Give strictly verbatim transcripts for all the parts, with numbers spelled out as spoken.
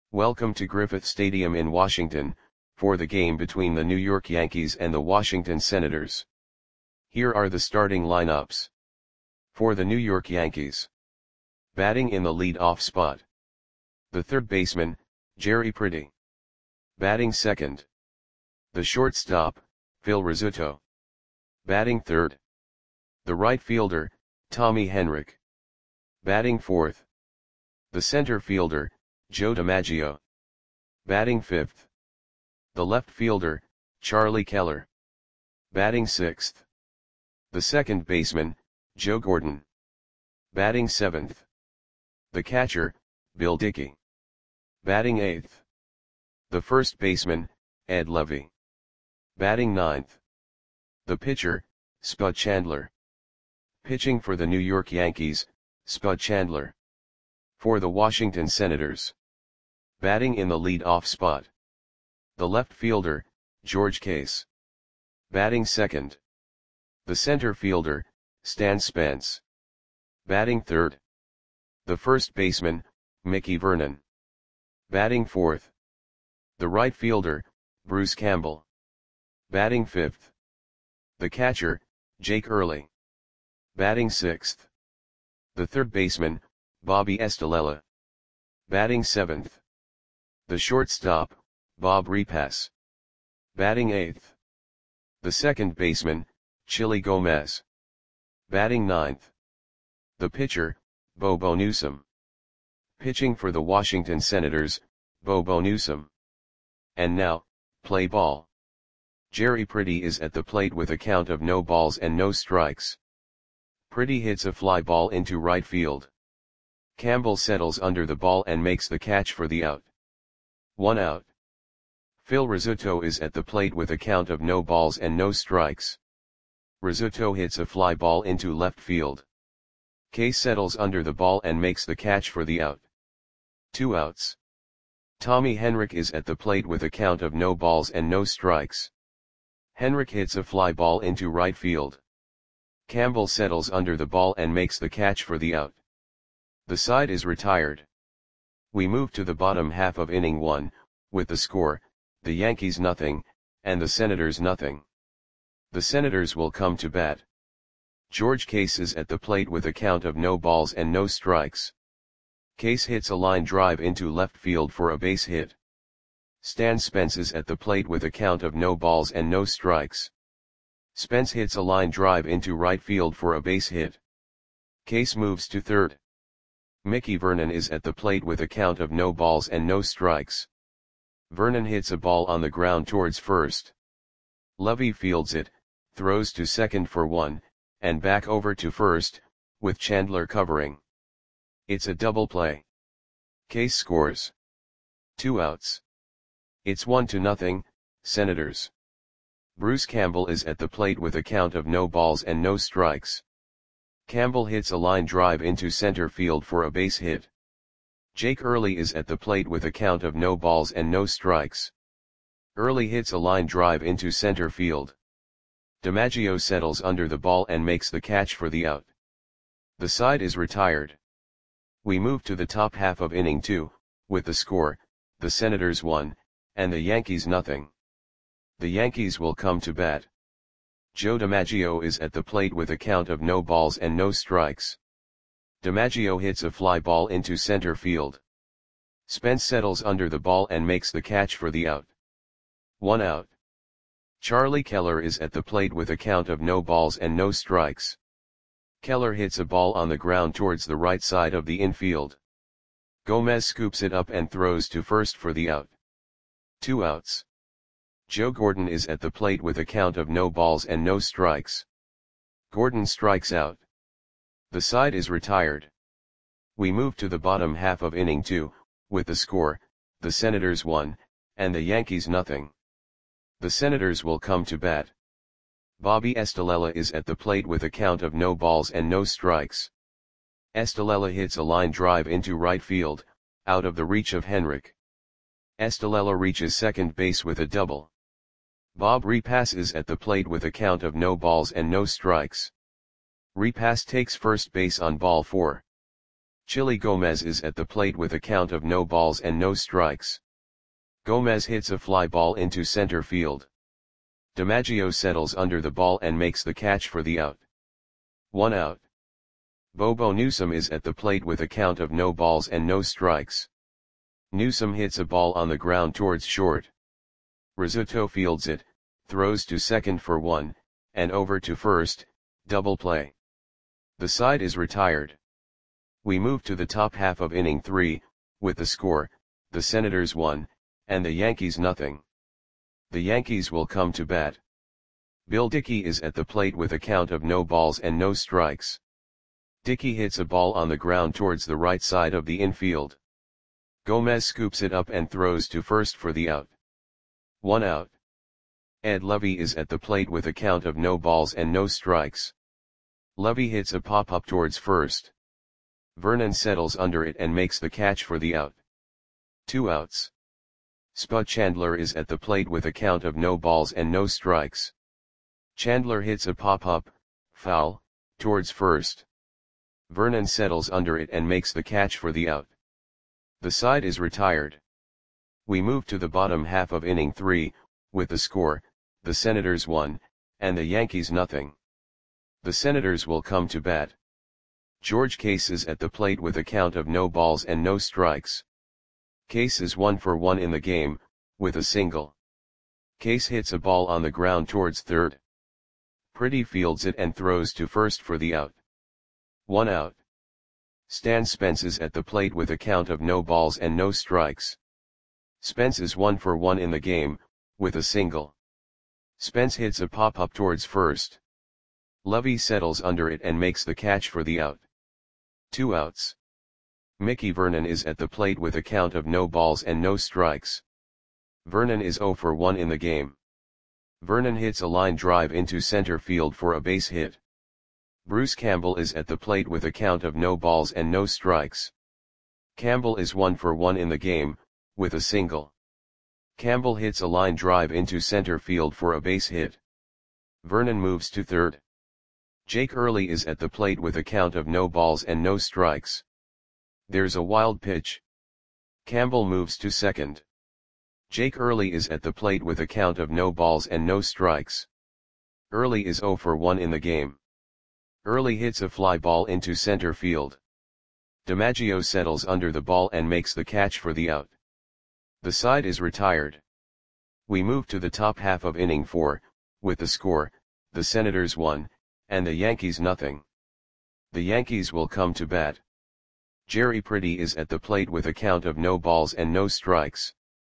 Welcome to Griffith Stadium in Washington, for the game between the New York Yankees and the Washington Senators. Here are the starting lineups. For the New York Yankees. Batting in the lead-off spot. The third baseman, Jerry Pretty. Batting second. The shortstop, Phil Rizzuto. Batting third. The right fielder, Tommy Henrich. Batting fourth. The center fielder, Joe DiMaggio. Batting fifth. The left fielder, Charlie Keller. Batting sixth. The second baseman, Joe Gordon. Batting seventh. The catcher, Bill Dickey. Batting eighth. The first baseman, Ed Levy. Batting ninth. The pitcher, Spud Chandler. Pitching for the New York Yankees, Spud Chandler. For the Washington Senators. Batting in the lead-off spot. The left fielder, George Case. Batting second. The center fielder, Stan Spence. Batting third. The first baseman, Mickey Vernon. Batting fourth. The right fielder, Bruce Campbell. Batting fifth. The catcher, Jake Early. Batting sixth. The third baseman, Bobby Estalella. Batting seventh. The shortstop, Bob Repass. Batting eighth. The second baseman, Chili Gomez. Batting ninth. The pitcher, Bobo Newsom. Pitching for the Washington Senators, Bobo Newsom. And now, play ball. Jerry Pretty is at the plate with a count of no balls and no strikes. Pretty hits a fly ball into right field. Campbell settles under the ball and makes the catch for the out. One out. Phil Rizzuto is at the plate with a count of no balls and no strikes. Rizzuto hits a fly ball into left field. Case settles under the ball and makes the catch for the out. Two outs. Tommy Henrich is at the plate with a count of no balls and no strikes. Henrich hits a fly ball into right field. Campbell settles under the ball and makes the catch for the out. The side is retired. We move to the bottom half of inning one, with the score, the Yankees nothing, and the Senators nothing. The Senators will come to bat. George Case is at the plate with a count of no balls and no strikes. Case hits a line drive into left field for a base hit. Stan Spence is at the plate with a count of no balls and no strikes. Spence hits a line drive into right field for a base hit. Case moves to third. Mickey Vernon is at the plate with a count of no balls and no strikes. Vernon hits a ball on the ground towards first. Levy fields it, throws to second for one, and back over to first, with Chandler covering. It's a double play. Case scores. Two outs. It's one to nothing, Senators. Bruce Campbell is at the plate with a count of no balls and no strikes. Campbell hits a line drive into center field for a base hit. Jake Early is at the plate with a count of no balls and no strikes. Early hits a line drive into center field. DiMaggio settles under the ball and makes the catch for the out. The side is retired. We move to the top half of inning two, with the score, the Senators one, and the Yankees nothing. The Yankees will come to bat. Joe DiMaggio is at the plate with a count of no balls and no strikes. DiMaggio hits a fly ball into center field. Spence settles under the ball and makes the catch for the out. One out. Charlie Keller is at the plate with a count of no balls and no strikes. Keller hits a ball on the ground towards the right side of the infield. Gomez scoops it up and throws to first for the out. Two outs. Joe Gordon is at the plate with a count of no balls and no strikes. Gordon strikes out. The side is retired. We move to the bottom half of inning two, with the score, the Senators one, and the Yankees nothing. The Senators will come to bat. Bobby Estalella is at the plate with a count of no balls and no strikes. Estalella hits a line drive into right field, out of the reach of Henrich. Estalella reaches second base with a double. Bob Repass is at the plate with a count of no balls and no strikes. Repass takes first base on ball four. Chili Gomez is at the plate with a count of no balls and no strikes. Gomez hits a fly ball into center field. DiMaggio settles under the ball and makes the catch for the out. One out. Bobo Newsom is at the plate with a count of no balls and no strikes. Newsom hits a ball on the ground towards short. Rizzuto fields it, throws to second for one, and over to first, double play. The side is retired. We move to the top half of inning three, with the score, the Senators one, and the Yankees nothing. The Yankees will come to bat. Bill Dickey is at the plate with a count of no balls and no strikes. Dickey hits a ball on the ground towards the right side of the infield. Gomez scoops it up and throws to first for the out. One out. Ed Lovey is at the plate with a count of no balls and no strikes. Lovey hits a pop-up towards first. Vernon settles under it and makes the catch for the out. Two outs. Spud Chandler is at the plate with a count of no balls and no strikes. Chandler hits a pop-up, foul, towards first. Vernon settles under it and makes the catch for the out. The side is retired. We move to the bottom half of inning three, with the score, the Senators one, and the Yankees nothing. The Senators will come to bat. George Case is at the plate with a count of no balls and no strikes. Case is one for one in the game, with a single. Case hits a ball on the ground towards third. Pretty fields it and throws to first for the out. One out. Stan Spence is at the plate with a count of no balls and no strikes. Spence is one for one in the game, with a single. Spence hits a pop-up towards first. Lovey settles under it and makes the catch for the out. Two outs. Mickey Vernon is at the plate with a count of no balls and no strikes. Vernon is zero for one in the game. Vernon hits a line drive into center field for a base hit. Bruce Campbell is at the plate with a count of no balls and no strikes. Campbell is one for one in the game, with a single. Campbell hits a line drive into center field for a base hit. Vernon moves to third. Jake Early is at the plate with a count of no balls and no strikes. There's a wild pitch. Campbell moves to second. Jake Early is at the plate with a count of no balls and no strikes. Early is zero for one in the game. Early hits a fly ball into center field. DiMaggio settles under the ball and makes the catch for the out. The side is retired. We move to the top half of inning four, with the score, the Senators one, and the Yankees nothing. The Yankees will come to bat. Jerry Pretty is at the plate with a count of no balls and no strikes.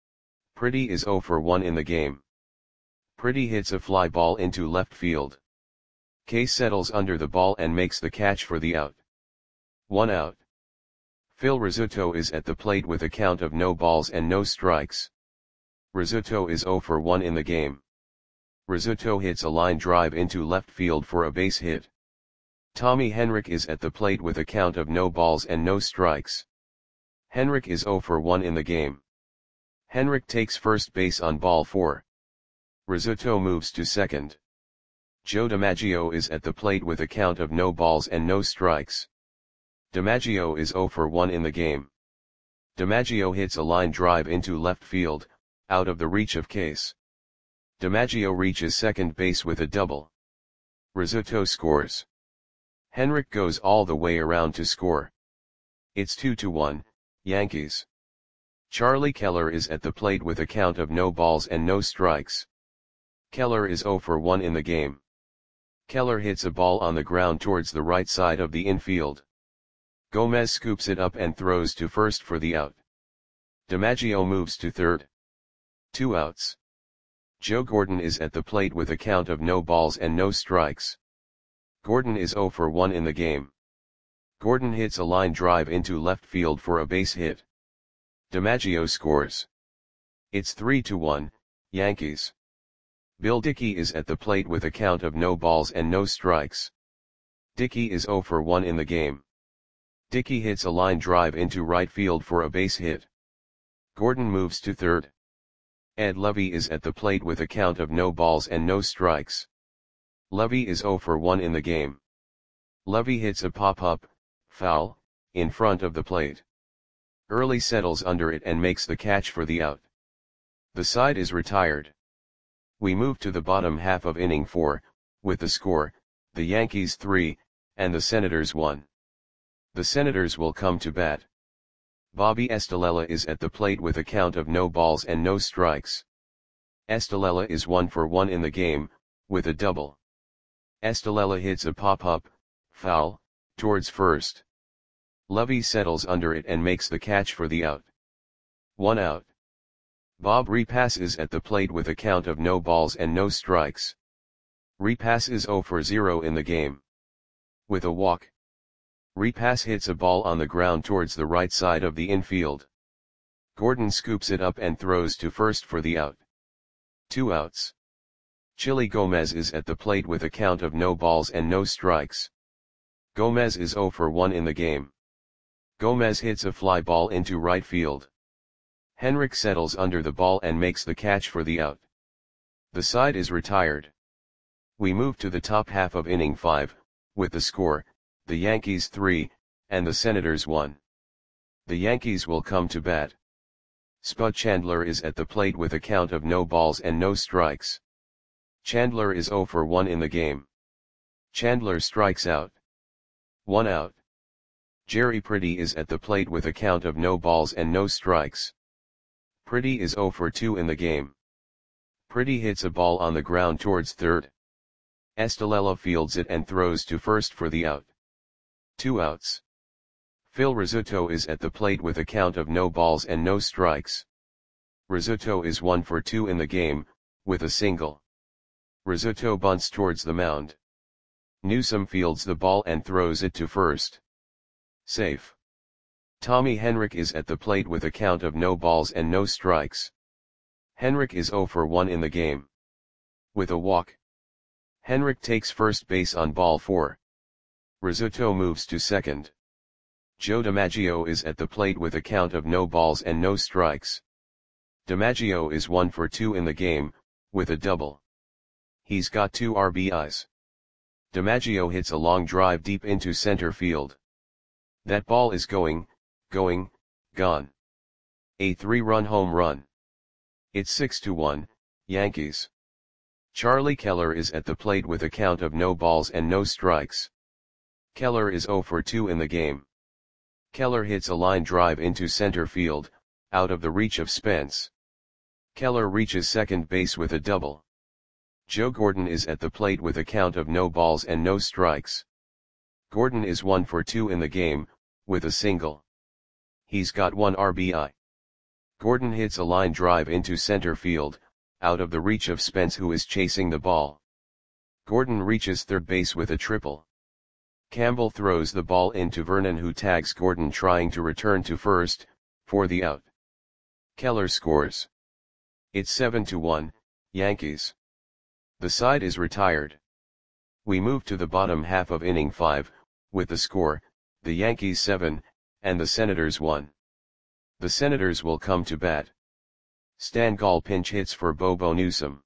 Pretty is zero for one in the game. Pretty hits a fly ball into left field. Case settles under the ball and makes the catch for the out. One out. Phil Rizzuto is at the plate with a count of no balls and no strikes. Rizzuto is zero for one in the game. Rizzuto hits a line drive into left field for a base hit. Tommy Henrich is at the plate with a count of no balls and no strikes. Henrich is zero for one in the game. Henrich takes first base on ball four. Rizzuto moves to second. Joe DiMaggio is at the plate with a count of no balls and no strikes. DiMaggio is zero for one in the game. DiMaggio hits a line drive into left field, out of the reach of Case. DiMaggio reaches second base with a double. Rizzuto scores. Henrich goes all the way around to score. It's two to one, Yankees. Charlie Keller is at the plate with a count of no balls and no strikes. Keller is zero for one in the game. Keller hits a ball on the ground towards the right side of the infield. Gomez scoops it up and throws to first for the out. DiMaggio moves to third. Two outs. Joe Gordon is at the plate with a count of no balls and no strikes. Gordon is zero for one in the game. Gordon hits a line drive into left field for a base hit. DiMaggio scores. It's three to one, Yankees. Bill Dickey is at the plate with a count of no balls and no strikes. Dickey is zero for one in the game. Dickey hits a line drive into right field for a base hit. Gordon moves to third. Ed Lovey is at the plate with a count of no balls and no strikes. Lovey is zero for one in the game. Lovey hits a pop-up, foul, in front of the plate. Early settles under it and makes the catch for the out. The side is retired. We move to the bottom half of inning four, with the score, the Yankees three, and the Senators one. The Senators will come to bat. Bobby Estalella is at the plate with a count of no balls and no strikes. Estalella is one for one in the game, with a double. Estalella hits a pop-up, foul, towards first. Lovey settles under it and makes the catch for the out. One out. Bob Repass is at the plate with a count of no balls and no strikes. Repass is zero for zero in the game. With a walk. Repass hits a ball on the ground towards the right side of the infield. Gordon scoops it up and throws to first for the out. Two outs. Chili Gomez is at the plate with a count of no balls and no strikes. Gomez is zero for one in the game. Gomez hits a fly ball into right field. Henrik settles under the ball and makes the catch for the out. The side is retired. We move to the top half of inning five, with the score, the Yankees three, and the Senators one. The Yankees will come to bat. Spud Chandler is at the plate with a count of no balls and no strikes. Chandler is zero for one in the game. Chandler strikes out. One out. Jerry Pretty is at the plate with a count of no balls and no strikes. Pretty is zero for two in the game. Pretty hits a ball on the ground towards third. Estalella fields it and throws to first for the out. Two outs. Phil Rizzuto is at the plate with a count of no balls and no strikes. Rizzuto is one for two in the game, with a single. Rizzuto bunts towards the mound. Newsom fields the ball and throws it to first. Safe. Tommy Henrik is at the plate with a count of no balls and no strikes. Henrik is zero for one in the game. With a walk. Henrik takes first base on ball four. Rizzuto moves to second. Joe DiMaggio is at the plate with a count of no balls and no strikes. DiMaggio is one for two in the game, with a double. He's got two R B Is. DiMaggio hits a long drive deep into center field. That ball is going, going, gone. A three-run home run. It's six to one, Yankees. Charlie Keller is at the plate with a count of no balls and no strikes. Keller is zero for two in the game. Keller hits a line drive into center field, out of the reach of Spence. Keller reaches second base with a double. Joe Gordon is at the plate with a count of no balls and no strikes. Gordon is one for two in the game, with a single. He's got one R B I. Gordon hits a line drive into center field, out of the reach of Spence who is chasing the ball. Gordon reaches third base with a triple. Campbell throws the ball into Vernon who tags Gordon trying to return to first, for the out. Keller scores. It's seven to one, Yankees. The side is retired. We move to the bottom half of inning five, with the score, the Yankees seven, and the Senators one. The Senators will come to bat. Stan Gall pinch hits for Bobo Newsom.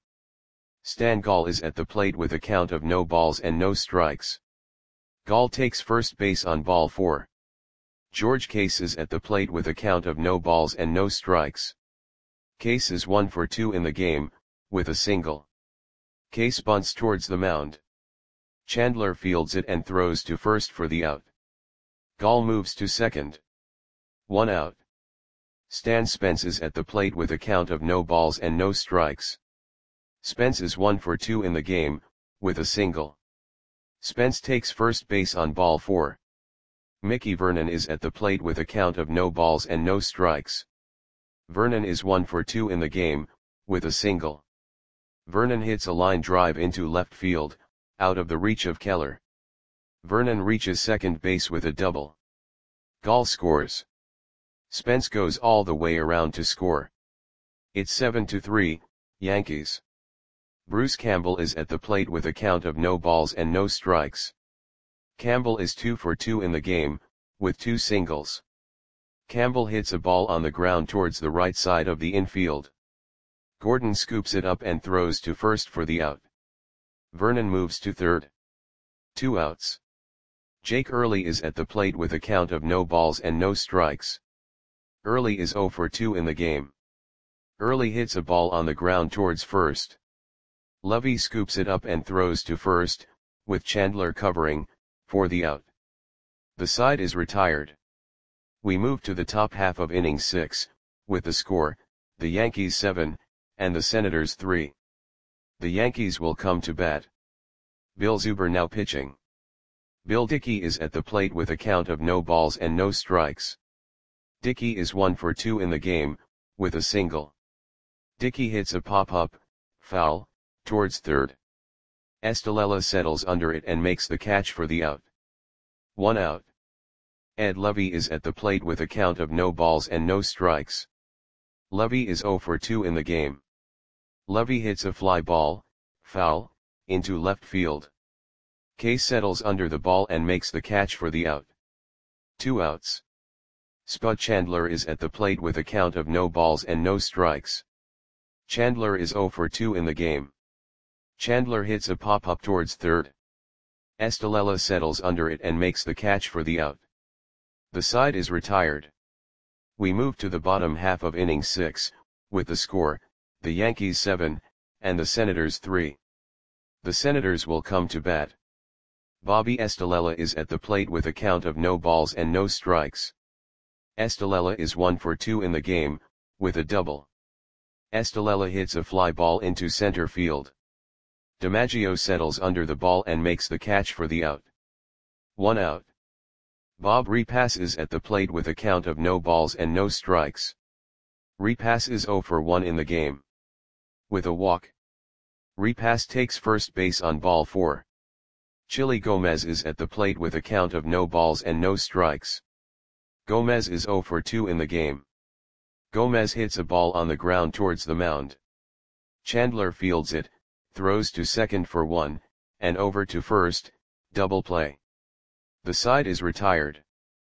Stan Gall is at the plate with a count of no balls and no strikes. Gall takes first base on ball four. George Case is at the plate with a count of no balls and no strikes. Case is one for two in the game, with a single. Case bunts towards the mound. Chandler fields it and throws to first for the out. Gall moves to second. One out. Stan Spence is at the plate with a count of no balls and no strikes. Spence is one for two in the game, with a single. Spence takes first base on ball four. Mickey Vernon is at the plate with a count of no balls and no strikes. Vernon is one for two in the game, with a single. Vernon hits a line drive into left field, out of the reach of Keller. Vernon reaches second base with a double. Gall scores. Spence goes all the way around to score. It's seven to three, Yankees. Bruce Campbell is at the plate with a count of no balls and no strikes. Campbell is two for two in the game, with two singles. Campbell hits a ball on the ground towards the right side of the infield. Gordon scoops it up and throws to first for the out. Vernon moves to third. Two outs. Jake Early is at the plate with a count of no balls and no strikes. Early is zero for two in the game. Early hits a ball on the ground towards first. Lovey scoops it up and throws to first, with Chandler covering, for the out. The side is retired. We move to the top half of inning six, with the score, the Yankees seven, and the Senators three. The Yankees will come to bat. Bill Zuber now pitching. Bill Dickey is at the plate with a count of no balls and no strikes. Dickey is one for two in the game, with a single. Dickey hits a pop-up, foul, towards third. Estalella settles under it and makes the catch for the out. One out. Ed Lovey is at the plate with a count of no balls and no strikes. Lovey is zero for two in the game. Lovey hits a fly ball, foul, into left field. Case settles under the ball and makes the catch for the out. Two outs. Spud Chandler is at the plate with a count of no balls and no strikes. Chandler is zero for two in the game. Chandler hits a pop-up towards third. Estalella settles under it and makes the catch for the out. The side is retired. We move to the bottom half of inning six, with the score, the Yankees seven, and the Senators three. The Senators will come to bat. Bobby Estalella is at the plate with a count of no balls and no strikes. Estalella is one for two in the game, with a double. Estalella hits a fly ball into center field. DiMaggio settles under the ball and makes the catch for the out. One out. Bob Repass is at the plate with a count of no balls and no strikes. Repass is zero for one in the game. With a walk. Repass takes first base on ball four. Chili Gomez is at the plate with a count of no balls and no strikes. Gomez is zero for two in the game. Gomez hits a ball on the ground towards the mound. Chandler fields it, throws to second for one, and over to first, double play. The side is retired.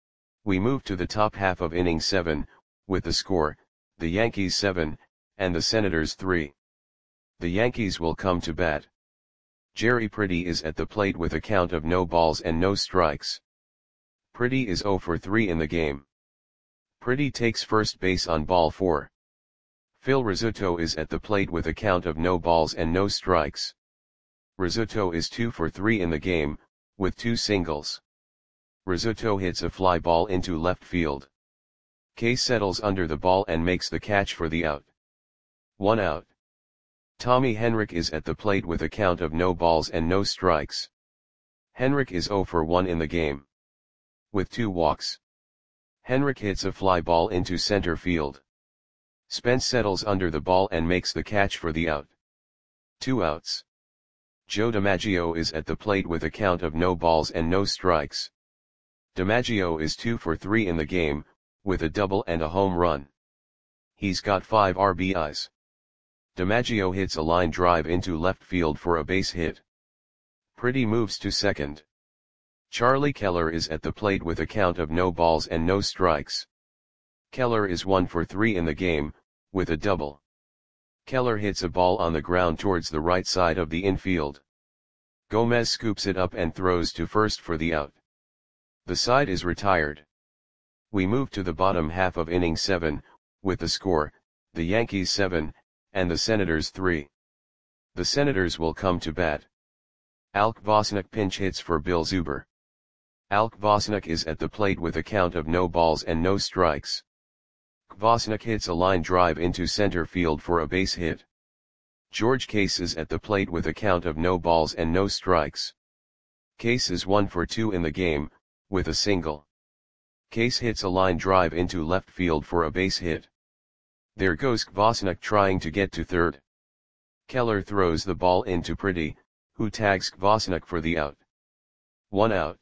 We move to the top half of inning seven, with the score, the Yankees seven, and the Senators three. The Yankees will come to bat. Jerry Pretty is at the plate with a count of no balls and no strikes. Pretty is zero for three in the game. Pretty takes first base on ball four. Phil Rizzuto is at the plate with a count of no balls and no strikes. Rizzuto is two for three in the game, with two singles. Rizzuto hits a fly ball into left field. Case settles under the ball and makes the catch for the out. One out. Tommy Henrich is at the plate with a count of no balls and no strikes. Henrich is zero for one in the game. With two walks. Henrich hits a fly ball into center field. Spence settles under the ball and makes the catch for the out. Two outs. Joe DiMaggio is at the plate with a count of no balls and no strikes. DiMaggio is two for three in the game, with a double and a home run. He's got five R B Is. DiMaggio hits a line drive into left field for a base hit. Pretty moves to second. Charlie Keller is at the plate with a count of no balls and no strikes. Keller is one for three in the game, with a double. Keller hits a ball on the ground towards the right side of the infield. Gomez scoops it up and throws to first for the out. The side is retired. We move to the bottom half of inning seven, with the score, the Yankees seven, and the Senators three. The Senators will come to bat. Alk Bosnick pinch hits for Bill Zuber. Alk Bosnick is at the plate with a count of no balls and no strikes. Bosnick hits a line drive into center field for a base hit. George Case is at the plate with a count of no balls and no strikes. Case is one for two in the game, with a single. Case hits a line drive into left field for a base hit. There goes Bosnick trying to get to third. Keller throws the ball into Pretty, who tags Bosnick for the out. One out.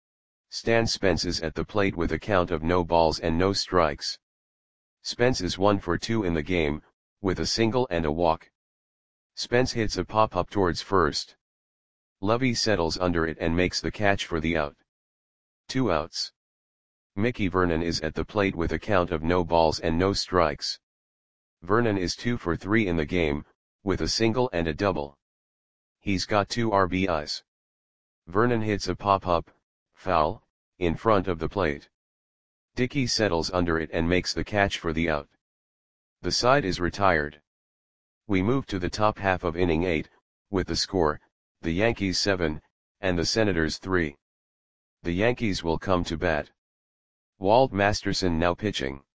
Stan Spence is at the plate with a count of no balls and no strikes. Spence is one for two in the game, with a single and a walk. Spence hits a pop-up towards first. Lovey settles under it and makes the catch for the out. Two outs. Mickey Vernon is at the plate with a count of no balls and no strikes. Vernon is two for three in the game, with a single and a double. He's got two R B Is. Vernon hits a pop-up, foul, in front of the plate. Dickey settles under it and makes the catch for the out. The side is retired. We move to the top half of inning eight, with the score, the Yankees seven, and the Senators three. The Yankees will come to bat. Walt Masterson now pitching.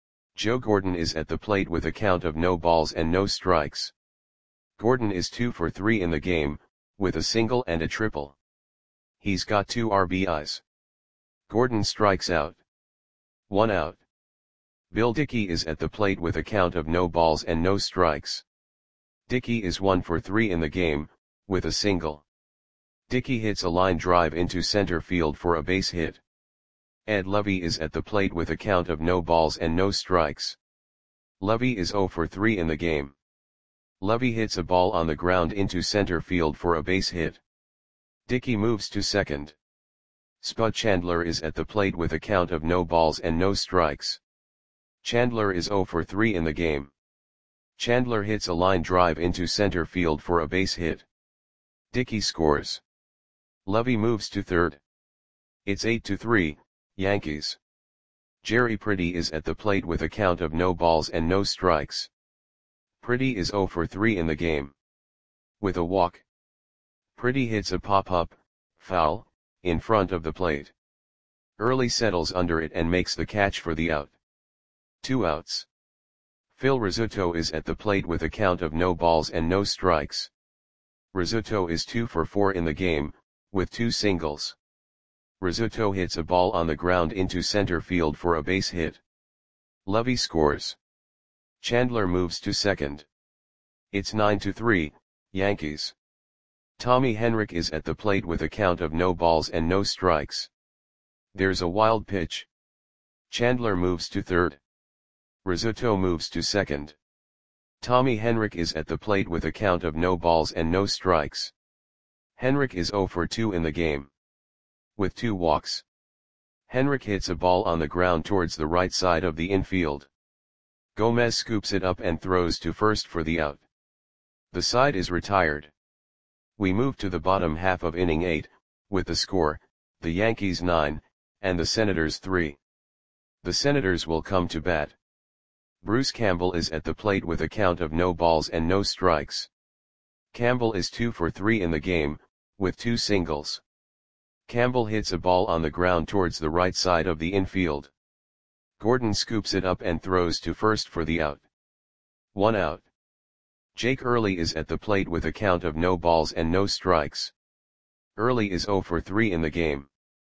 Joe Gordon is at the plate with a count of no balls and no strikes. Gordon is two for three in the game, with a single and a triple. He's got two R B Is. Gordon strikes out. One out. Bill Dickey is at the plate with a count of no balls and no strikes. Dickey is one for three in the game, with a single. Dickey hits a line drive into center field for a base hit. Ed Lovey is at the plate with a count of no balls and no strikes. Lovey is zero for three in the game. Lovey hits a ball on the ground into center field for a base hit. Dickey moves to second. Spud Chandler is at the plate with a count of no balls and no strikes. Chandler is zero for three in the game. Chandler hits a line drive into center field for a base hit. Dickey scores. Lovey moves to third. It's eight to three, Yankees. Jerry Pretty is at the plate with a count of no balls and no strikes. Pretty is zero for three in the game. With a walk. Pretty hits a pop-up, foul, in front of the plate. Early settles under it and makes the catch for the out. Two outs. Phil Rizzuto is at the plate with a count of no balls and no strikes. Rizzuto is two for four in the game, with two singles. Rizzuto hits a ball on the ground into center field for a base hit. Lovey scores. Chandler moves to second. It's nine to three, Yankees. Tommy Henrich is at the plate with a count of no balls and no strikes. There's a wild pitch. Chandler moves to third. Rizzuto moves to second. Tommy Henrich is at the plate with a count of no balls and no strikes. Henrich is zero for two in the game. With two walks. Henrich hits a ball on the ground towards the right side of the infield. Gomez scoops it up and throws to first for the out. The side is retired. We move to the bottom half of inning eight, with the score, the Yankees nine, and the Senators three. The Senators will come to bat. Bruce Campbell is at the plate with a count of no balls and no strikes. Campbell is two for three in the game, with two singles. Campbell hits a ball on the ground towards the right side of the infield. Gordon scoops it up and throws to first for the out. One out. Jake Early is at the plate with a count of no balls and no strikes. Early is zero for three in the game.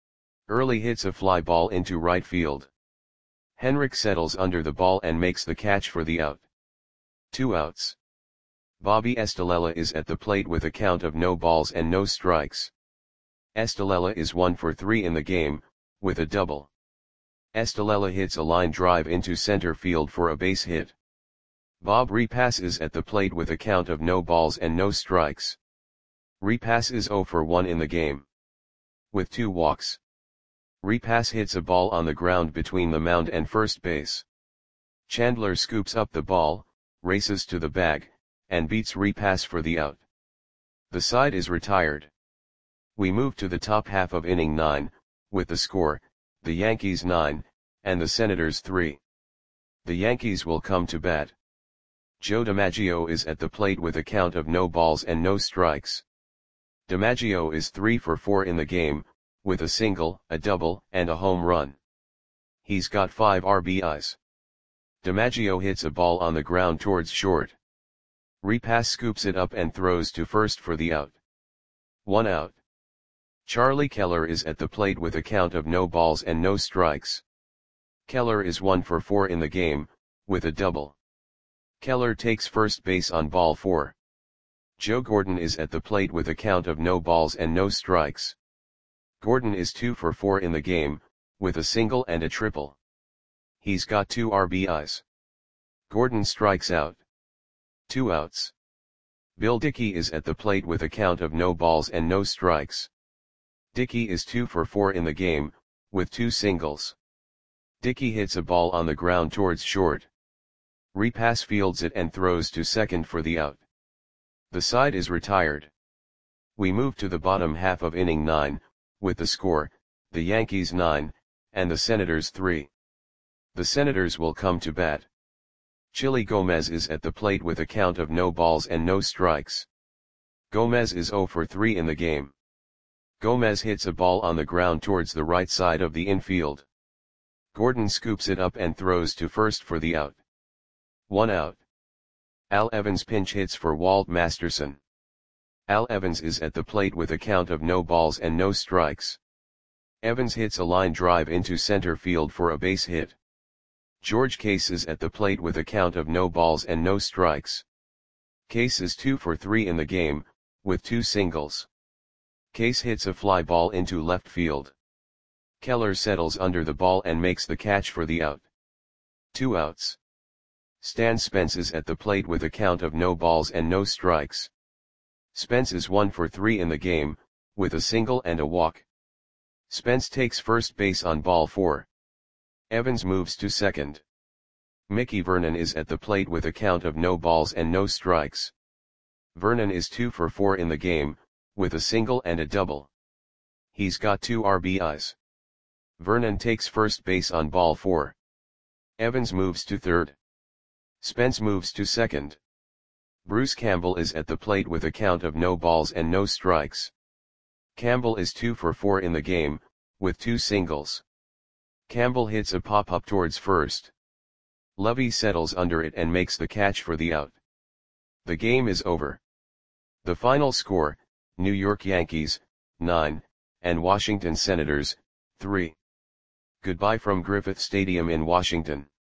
Early hits a fly ball into right field. Henrich settles under the ball and makes the catch for the out. Two outs. Bobby Estalella is at the plate with a count of no balls and no strikes. Estalella is one for three in the game, with a double. Estalella hits a line drive into center field for a base hit. Bob Repass is at the plate with a count of no balls and no strikes. Repass is zero for one in the game. With two walks. Repass hits a ball on the ground between the mound and first base. Chandler scoops up the ball, races to the bag, and beats Repass for the out. The side is retired. We move to the top half of inning nine, with the score, the Yankees nine, and the Senators three. The Yankees will come to bat. Joe DiMaggio is at the plate with a count of no balls and no strikes. DiMaggio is three for four in the game, with a single, a double, and a home run. He's got five R B Is. DiMaggio hits a ball on the ground towards short. Repass scoops it up and throws to first for the out. One out. Charlie Keller is at the plate with a count of no balls and no strikes. Keller is one for four in the game, with a double. Keller takes first base on ball four. Joe Gordon is at the plate with a count of no balls and no strikes. Gordon is two for four in the game, with a single and a triple. He's got two R B Is. Gordon strikes out. Two outs. Bill Dickey is at the plate with a count of no balls and no strikes. Dickey is two for four in the game, with two singles. Dickey hits a ball on the ground towards short. Repass fields it and throws to second for the out. The side is retired. We move to the bottom half of inning nine, with the score, the Yankees nine, and the Senators three. The Senators will come to bat. Chili Gomez is at the plate with a count of no balls and no strikes. Gomez is zero for three in the game. Gomez hits a ball on the ground towards the right side of the infield. Gordon scoops it up and throws to first for the out. One out. Al Evans pinch hits for Walt Masterson. Al Evans is at the plate with a count of no balls and no strikes. Evans hits a line drive into center field for a base hit. George Case is at the plate with a count of no balls and no strikes. Case is two for three in the game, with two singles. Case hits a fly ball into left field. Keller settles under the ball and makes the catch for the out. Two outs. Stan Spence is at the plate with a count of no balls and no strikes. Spence is one for three in the game, with a single and a walk. Spence takes first base on ball four. Evans moves to second. Mickey Vernon is at the plate with a count of no balls and no strikes. Vernon is two for four in the game, with a single and a double. He's got two R B Is. Vernon takes first base on ball four. Evans moves to third. Spence moves to second. Bruce Campbell is at the plate with a count of no balls and no strikes. Campbell is two for four in the game, with two singles. Campbell hits a pop-up towards first. Lovey settles under it and makes the catch for the out. The game is over. The final score, New York Yankees, nine, and Washington Senators, three. Goodbye from Griffith Stadium in Washington.